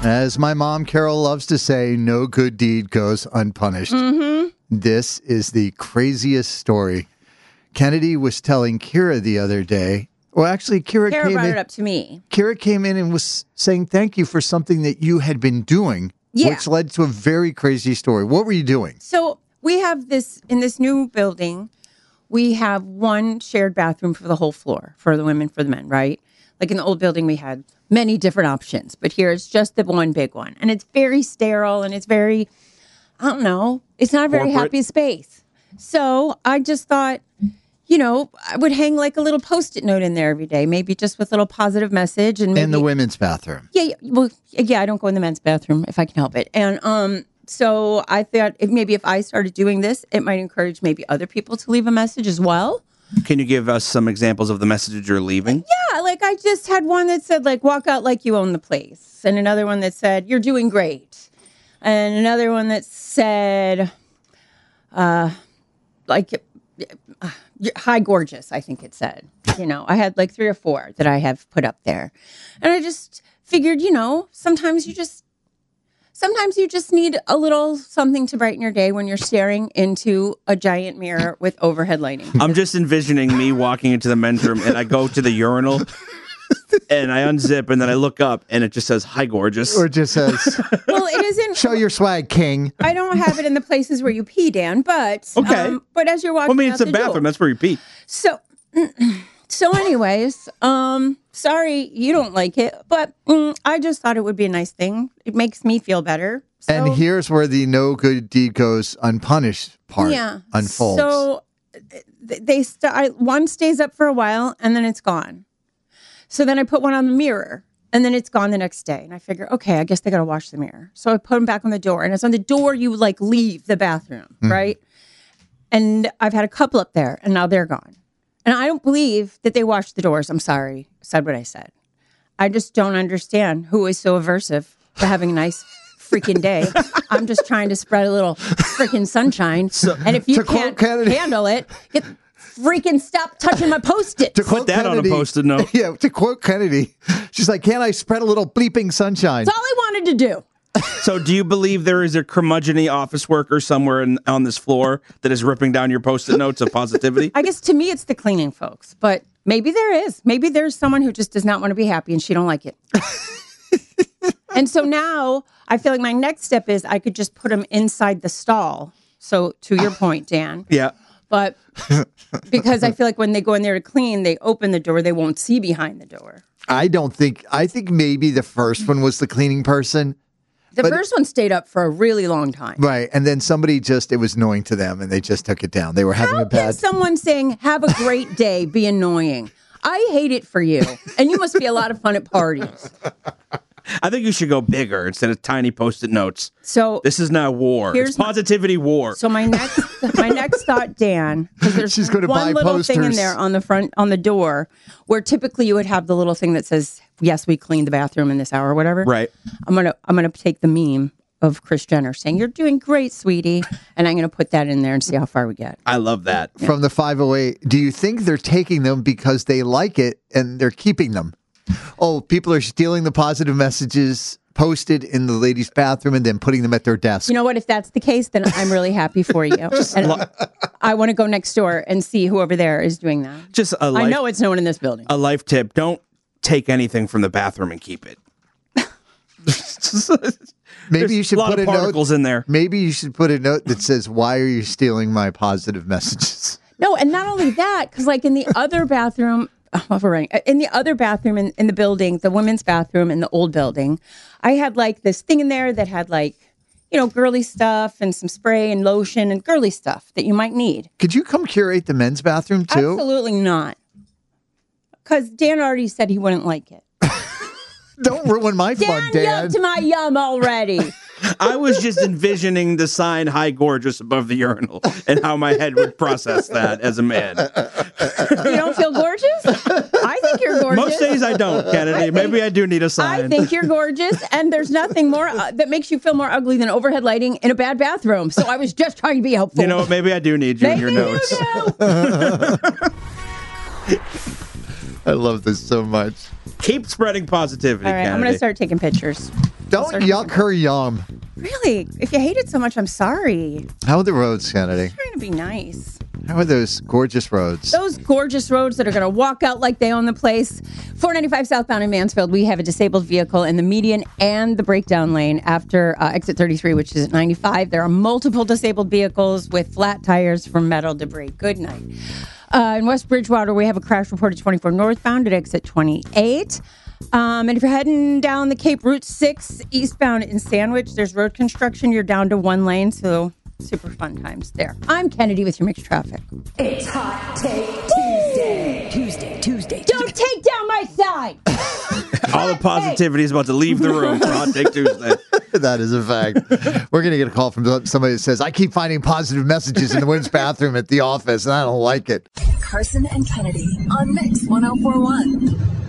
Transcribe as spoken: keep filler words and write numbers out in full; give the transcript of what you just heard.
As my mom, Carol, loves to say, no good deed goes unpunished. Mm-hmm. This is the craziest story. Kennedy was telling Kira the other day. Well, actually, Kira, Kara came brought in. it up to me. Kira came in and was saying thank you for something that you had been doing, Yeah. which led to a very crazy story. What were you doing? So we have this, in this new building, we have one shared bathroom for the whole floor, for the women, for the men, right? Like in the old building, we had many different options, but here it's just the one big one. And it's very sterile and it's very, I don't know, it's not a very Corporate. happy space. So I just thought, you know, I would hang like a little Post-it note in there every day, maybe just with a little positive message. And maybe, In the women's bathroom. Yeah, yeah, well, yeah, I don't go in the men's bathroom if I can help it. And um, so I thought if maybe if I started doing this, it might encourage maybe other people to leave a message as well. Can you give us some examples of the messages you're leaving? Yeah, like I just had one that said like walk out like you own the place, and another one that said you're doing great, and another one that said, uh, like. Uh, hi, gorgeous, I think it said. You know, I had like three or four that I have put up there. And I just figured, you know, sometimes you just, sometimes you just need a little something to brighten your day when you're staring into a giant mirror with overhead lighting. I'm just envisioning me walking into the men's room and I go to the urinal and I unzip and then I look up and it just says, hi, gorgeous. Or it just says, Well, it isn't. show your swag, king. I don't have it in the places where you pee, Dan, but, Okay. um, but as you're walking Well, I mean, out it's a the bathroom. door- That's where you pee. So, so anyways, um, sorry you don't like it, but mm, I just thought it would be a nice thing. It makes me feel better. So, And here's where the no good deed goes unpunished part yeah, unfolds. So th- they st- I, one stays up for a while and then it's gone. So then I put one on the mirror and then it's gone the next day. And I figure, okay, I guess they got to wash the mirror. So I put them back on the door, and it's on the door you like leave the bathroom, Mm. right? And I've had a couple up there and now they're gone. And I don't believe that they washed the doors. I'm sorry. I said what I said. I just don't understand who is so aversive to having a nice freaking day. I'm just trying to spread a little freaking sunshine. and if you to quote can't Kennedy- handle it, get freaking stop touching my Post-it. To Put quote that on a Post-it note. Yeah, to quote Kennedy, she's like, can't I spread a little bleeping sunshine? That's all I wanted to do. So do you believe there is a curmudgeon office worker somewhere in, on this floor that is ripping down your Post-it notes of positivity? I guess to me it's the cleaning folks, but maybe there is. Maybe there's someone who just does not want to be happy and she don't like it. And so now I feel like my next step is I could just put them inside the stall. So to your point, Dan. Yeah. But because I feel like when they go in there to clean, they open the door, they won't see behind the door. I don't think, I think maybe the first one was the cleaning person. The But- first one stayed up for a really long time. Right. And then somebody just, it was annoying to them and they just took it down. They were having How a bad. can someone saying, have a great day, be annoying? I hate it for you. And you must be a lot of fun at parties. I think you should go bigger instead of tiny Post-it notes. So This is now war. Here's It's my- positivity war. So my next, my next thought, Dan, because there's She's gonna one buy little thing in posters. there on the front on the door, where typically you would have the little thing that says, "Yes, we cleaned the bathroom in this hour," or whatever. Right. I'm gonna I'm gonna take the meme of Kris Jenner saying, "You're doing great, sweetie," and I'm gonna put that in there and see how far we get. I love that. From the five oh eight, do you think they're taking them because they like it and they're keeping them? Oh, people are stealing the positive messages posted in the ladies' bathroom and then putting them at their desk. You know what? If that's the case, then I'm really happy for you. And I want to go next door and see who over there is doing that. Just a I life, know it's no one in this building. a life tip. Don't take anything from the bathroom and keep it. Maybe There's you should a lot put of a particles note. in there. Maybe you should put a note that says, "Why are you stealing my positive messages?" No, and not only that, because like in the other bathroom, oh, we're running. In the other bathroom in, in the building, the women's bathroom in the old building, I had like this thing in there that had like, you know, girly stuff and some spray and lotion and girly stuff that you might need. Could you come curate the men's bathroom too? Absolutely not. Because Dan already said he wouldn't like it. Don't ruin my fun, Dan Dan. yucked my yum already. I was just envisioning the sign "Hi, gorgeous" above the urinal and how my head would process that as a man. You don't feel gorgeous? I think you're gorgeous. Most days I don't, Kennedy. Maybe I do need a sign. I think you're gorgeous, and there's nothing more uh, that makes you feel more ugly than overhead lighting in a bad bathroom. So I was just trying to be helpful. You know what? Maybe I do need you in Maybe your you notes. do. I love this so much. Keep spreading positivity, All right, Kennedy. I'm going to start taking pictures. Don't yuck her yum. Really? If you hate it so much, I'm sorry. How are the roads, Kennedy? I'm trying to be nice. How are those gorgeous roads? Those gorgeous roads that are going to walk out like they own the place. four ninety-five southbound in Mansfield, we have a disabled vehicle in the median and the breakdown lane after uh, exit thirty-three, which is at ninety-five. There are multiple disabled vehicles with flat tires from metal debris. Good night. Uh, in West Bridgewater, we have a crash reported twenty-four northbound at exit twenty-eight. Um, and if you're heading down the Cape Route six eastbound in Sandwich, there's road construction. You're down to one lane, so super fun times there. I'm Kennedy with your mixed traffic. It's Hot Take Tuesday. Tuesday, Tuesday. Don't take down my side. All the positivity is about to leave the room for Hot Take Tuesday. That is a fact. We're going to get a call from somebody that says, I keep finding positive messages in the women's bathroom at the office, and I don't like it. Carson and Kennedy on Mix one oh four one.